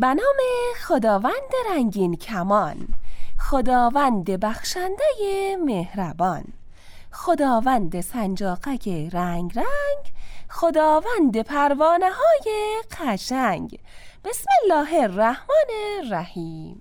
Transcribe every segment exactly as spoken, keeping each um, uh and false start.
به نام خداوند رنگین کمان، خداوند بخشنده مهربان، خداوند سنجاقک رنگ رنگ، خداوند پروانه های قشنگ. بسم الله الرحمن الرحیم.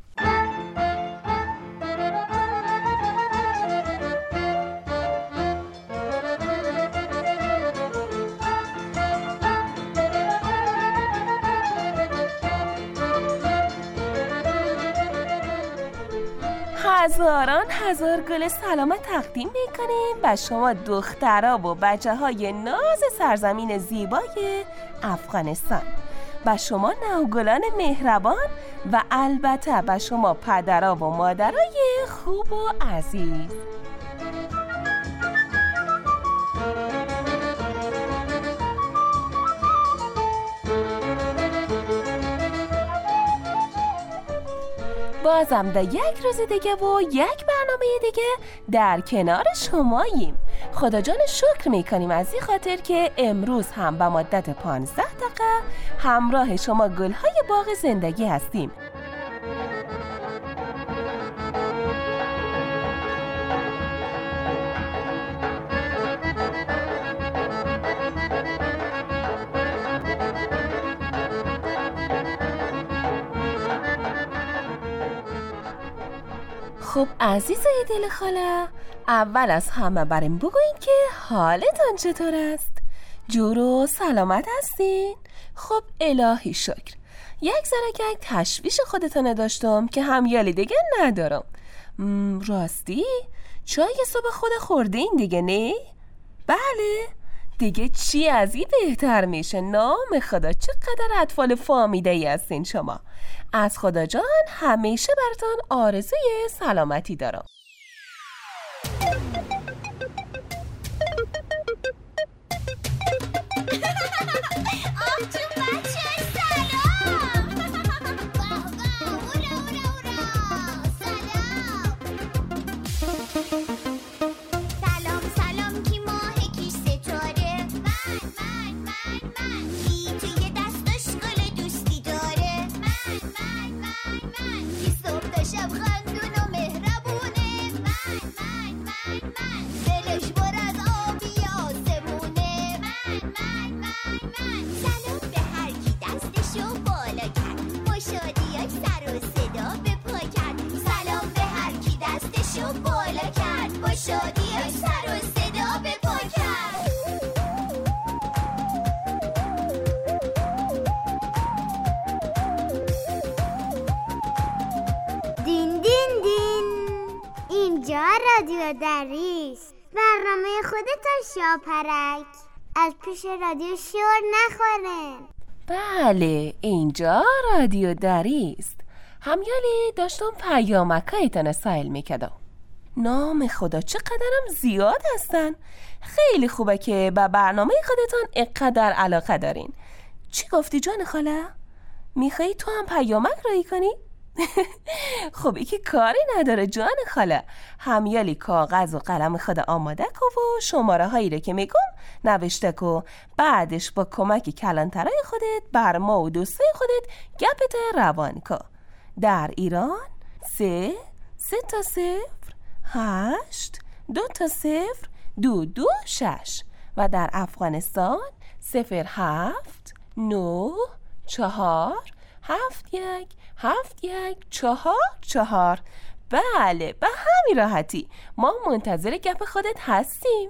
هزاران هزار گل سلامت تقدیم میکنیم به شما دخترها و بچه های ناز سرزمین زیبای افغانستان، به شما نوگلان مهربان و البته به شما پدرها و مادرای خوب و عزیز. بازم در یک روز دیگه و یک برنامه دیگه در کنار شماییم. خدا جان شکر میکنیم از این خاطر که امروز هم به مدت پانزده دقیقه همراه شما گلهای باغ زندگی هستیم. خب عزیزای دل خاله، اول از همه بریم بگوین که حالتان چطور است؟ جور و سلامت هستین؟ خب الهی شکر. یک ذره یک تشویش خودتان داشتم که همیالی دیگه ندارم. راستی؟ چای صبح خود خورده این دیگه نه؟ بله دیگه چی از این بهتر میشه؟ نام خدا چقدر اطفال فامیده ای هستین شما. از خدا جان همیشه براتون آرزوی سلامتی دارم. رادیو دریس، برنامه خودتان شاپرک، از پیش رادیو شور نخوره. بله اینجا رادیو دریست. همیالی داشتم پیامکایتان سایل میکدم. نام خدا چقدرم زیاد هستن. خیلی خوبه که به برنامه خودتان اقدر علاقه دارین. چی گفتی جان خاله؟ میخوایی تو هم پیامک رایی کنی؟ خب ای که کاری نداره جان خاله. همیالی کاغذ و قلم خود آماده کو و شماره هایی رو که میگم نوشته کو. بعدش با کمک کلانترای خودت بر ما و دوستای خودت گپت روان کو. در ایران سه سه تا صفر هشت دو تا صفر دو دو شش و در افغانستان صفر هفت نو چهار هفت یک هفت یک چهار چهار. بله به همین راحتی ما منتظر گپ خودت هستیم.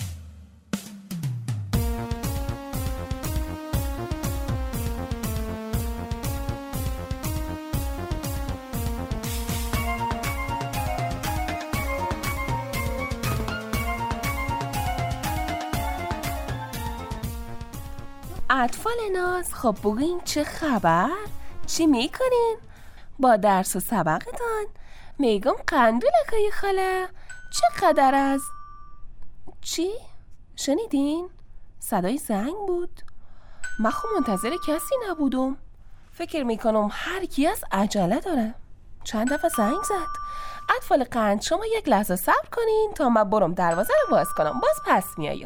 اطفال ناز، خب بگوین چه خبر؟ چی میکنین؟ با درس و سبقتان؟ میگم قندولکای خاله چقدر از چی؟ شنیدین؟ صدای زنگ بود. من خب منتظر کسی نبودم. فکر میکنم هر کی از عجله داره. چند دفعه زنگ زد. اطفال قند شما یک لحظه صبر کنین تا من برم دروازه رو باز کنم. باز پس میایم.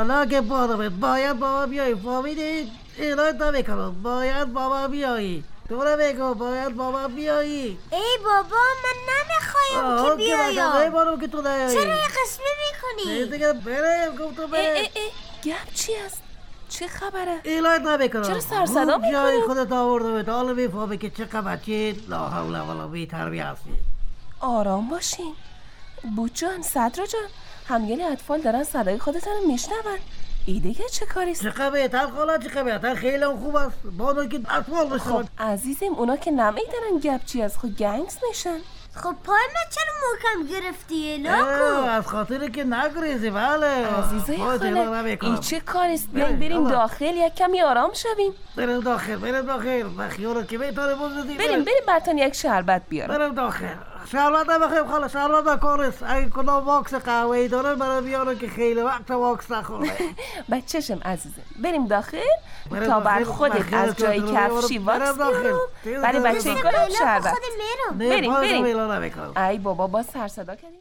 حالا که بادمت باید بابا بیایی فامیدی اینایت نمیکنم باید بابا بیایی تو رو بگو باید بابا بیایی. ای بابا من نمیخوایم که بیایم. ای بارو که تو نیایی. چرا یه قسمه میکنی؟ ای دیگه بره گفت تو بره. ای ای ای گپ چی است؟ چه خبره؟ اینایت نمیکنم. چرا سرصدا میکنی؟ جای خودت آورده به حالا میفهمی که چه خبر چی لا حول ولا قوة تربیه هستی. آرام باشین بود جان صدرا جان همیالی اطفال دارن صدای خودتان رو میشنون. ای دیگه چه کاریست؟ چه بهتر خالا چه بهتر خیلی خوب است بانو که اطفال بشن. خب عزیزیم اونا که نمیدارن گپ چی از خود گنگس میشن. خب پای من چرا محکم گرفتی لاکو؟ از خاطر که نگریزی بله عزیزای خاله این چه کاریست؟ بیاین بریم داخل یک کمی آرام شویم. بریم داخل بریم داخل بخیارت که بیتاره بزدی. بریم بریم براتون یک شربت بیارم. بریم داخل. شربت نمیخوایم خاله شربت نکارست اگه کدام واکس قهوه‌ای داره برای بیاره که خیلی وقت واکس نخوره. بچه‌شم عزیزم بریم داخل تا بر خودت از جای کفشی واکس بیارم برای بچه گلم شربت. بریم بریم. ای بابا باز سر صدا کردی.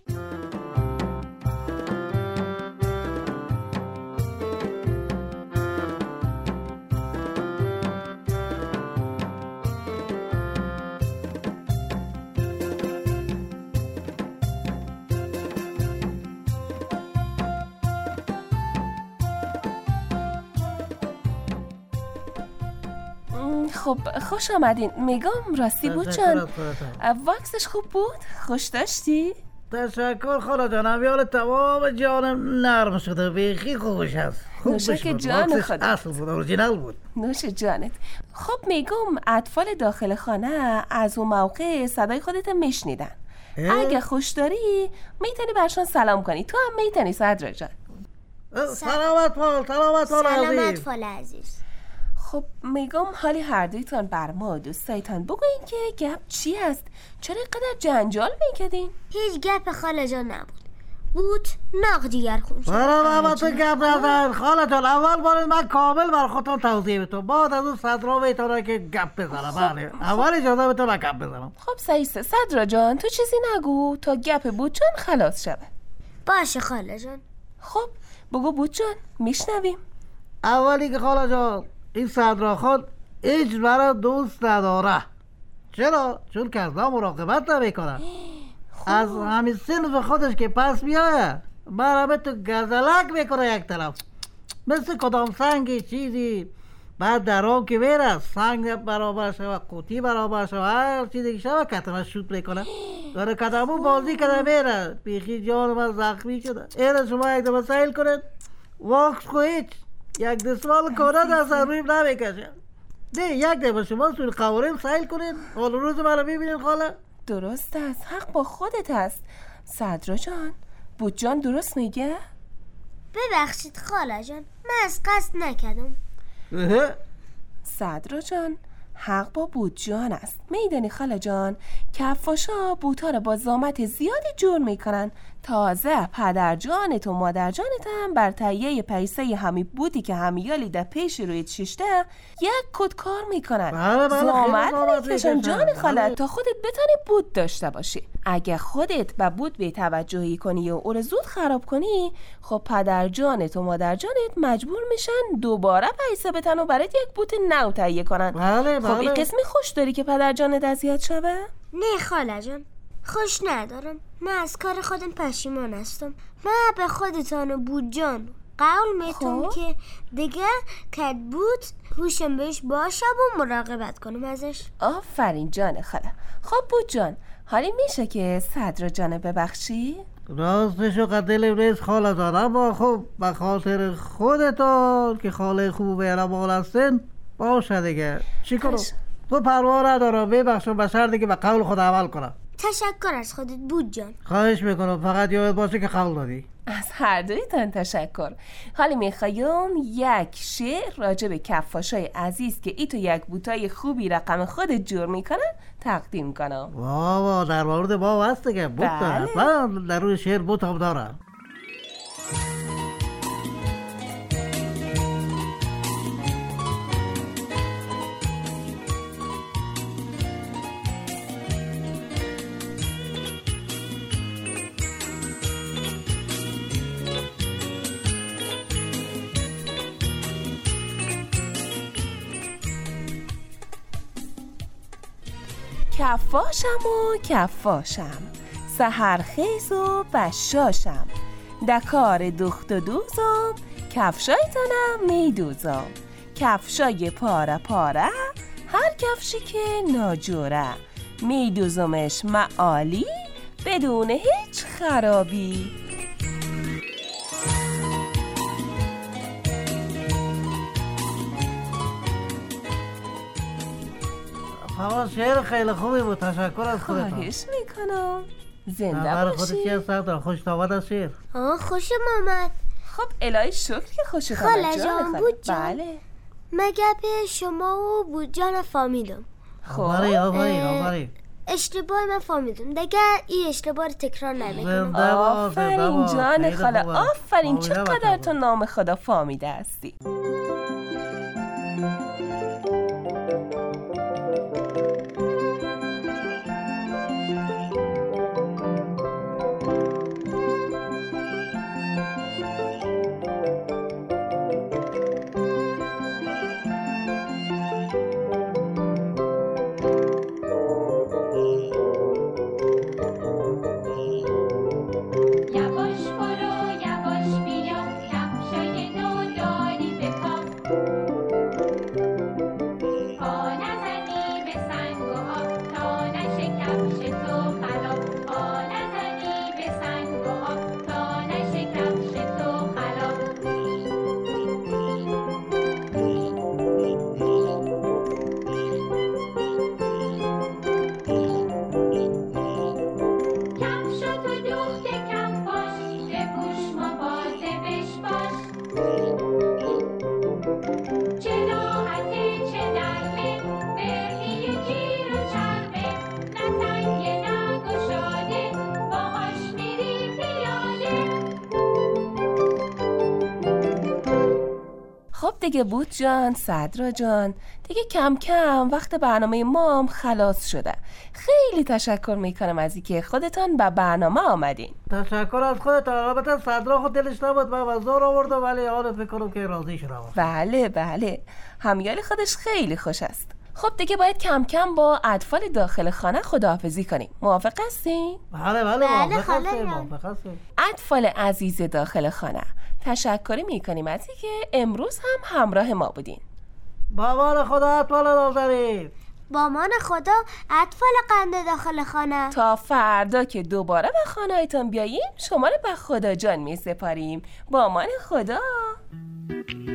خب خوش آمدین. میگم راستی بود جان واکسش خوب بود؟ خوش داشتی؟ تشکر خاله جانم یال تمام جانم نرم شده بیخی خوبش هست. نوشه که جان خدا اصل بود اورجینال بود. نوشه جانت. خب میگم اطفال داخل خانه از اون موقع صدای خودت میشنیدن. اگه خوش داری میتونی برشان سلام کنی. تو هم میتونی صدرا جان. سلامت فال سلامت فال عزیز. سلامت فال عزیز. خب میگم حالی هر دویتان بر ما دوستایتان بگوین که گپ چی است؟ چرا اینقدر جنجال میکردین؟ هیچ گپ خاله جان نبود. بود ناق دیگر خون شد. برای بابا تو گپ نزن خاله جان. اول بار من کامل بر خودتان توضیح بدم بعد از اون صدرا بیتونه که گپ بزنم. بله اول اجازه بده من گپ بزنم. خب سعیسه صدرا جان تو چیزی نگو تا گپ بود جان خلاص شود. باشه خاله جان. خب بگو بود جان میشنویم. اولی که خاله جان این صدرا خان هیچ برای دوست نداره. چرا؟ چون که از مراقبت نمیکنه. از همین صنف خودش که پس میایه برای تو گزلک میکنه یک طرف مثل کدام سنگ چیزی. بعد در آن که میره سنگ برابر شوه قوطی برابر شوه هر چیزی که شوه کتمه شوت میکنه داره کتمو بازی کنه میره بیخی جان من زخمی شده. اینه شما یک دفعه سیل کنید واکس کو هیچ یک دستمال کنه در سرویم نمیکشه. نه یک دفعه شما سوی قواریم سیل کنید حال روز من رو میبینید خاله. درست است حق با خودت است صدرا جان. بود جان درست میگه؟ ببخشید خاله جان من از قصد نکردم. صدرا جان حق با بود جان است. میدانی خاله جان کفاشا بوتا رو با زامت زیادی جور میکنن. تازه پدر جانت و مادر جانت هم بر تهیه پیسه همی بودی که همیالی در پیش روی شیشته یک کد کار میکنن. زامت میکشن جان خاله تا خودت بتانی بود داشته باشی. اگه خودت به بود بی توجهی کنی و او رو زود خراب کنی خب پدر جانت و مادر جانت مجبور میشن دوباره پیسه بتن و برات یک بود نو تهیه کنن. بله بله. خب این قسمی خوش داری که پدر جانت اذیت شوه؟ نه خاله جان خوش ندارم. من از کار خودم پشیمان هستم. من به خودتان و بود جان قول میتونم خب؟ که دیگه کد بود هوشم بهش باشه و مراقبت کنم ازش. آفرین جان خاله. خب بود جان حالی میشه که صدرا جان ببخشی؟ راستشو قدلم ریز خاله جان اما خب به خاطر خودتان که خاله خوب و علمال هستین باشه دیگه چی کنم؟ تو پروا ندارم ببخشم به شرطی که به قول خود عمل کنم. تشکر از خودت بود جان. خواهش میکنم فقط یاد باشه که قول دادی. از هر دویتان تشکر. حالی میخوایم یک شعر راجع به کفاشای عزیز که ای تو یک بوتای خوبی رقم خودت جور میکنن تقدیم کنم. واوا در مورد ما هست که بوت داره. من در روی شعر بوت هم دارم. کفاشم و کفاشم، سحرخیز و بشاشم، دکار دخت و دوزم، کفشایتانم میدوزم، کفشای پاره پاره، هر کفشی که ناجوره، میدوزمش معالی بدون هیچ خرابی. آقا شعر خیلی خوبی بود، تشکر از خودتان. خواهش میکنم، زنده نظر خودت چی باشی. هست سردار؟ خوشت آمد از شعر؟ آه خوشم آمد. خب الهی شکر که خوشت آمد خاله جان جان، خاله. بود جان. بله. مگه به شما و بود جان فهمیدم. خب آفرین آفرین اه، آفرین. اشتباه من فهمیدم دیگه، این اشتباه رو تکرار نمیکنم. زنده باش، زنده آفرین باش. جان خیلی خاله، خوبه. آفرین. فهمیدم چقدر اصلا. تو نام خدا فهمیده هستی. یواش برو یواش بیا، کفشای نو داری به پا، پا نزنی به سنگ و آب تا نشه کفش تو خراب، پا نزنی به سنگ و آب تا نشه کفش تو خراب. کفشاتو دوخت کم باش، به گوش مواظبش باش، چه راحته چه نرمه، برهی جیر و چرمه، نه تنگه نه گشاده، باهاش میری پیاده. خب دیگه بود جان، صدرا جان، دیگه کم کم وقت برنامه ما هم خلاص شده. خیلی تشکر میکنم از اینکه خودتان به برنامه آمدین. تشکر از خودتان. البته صدرا خود دلش نبود، من وزار آوردم، ولی حالا فکر کنم که راضی شدم. بله بله، همیال خودش خیلی خوش است. خب دیگه باید کم کم با اطفال داخل خانه خداحافظی کنیم. موافق هستین؟ بله بله بله، موافق خاله هستیم، جان. موافق هستیم. اطفال عزیز داخل خانه، تشکری میکنیم از اینکه امروز هم همراه ما بودین. بامان خدا اطفال نازنین. با مان خدا اطفال قنده داخل خانه. تا فردا که دوباره به خانه‌تان بیاییم، شما رو به خدا جان می سپاریم. با امان خدا.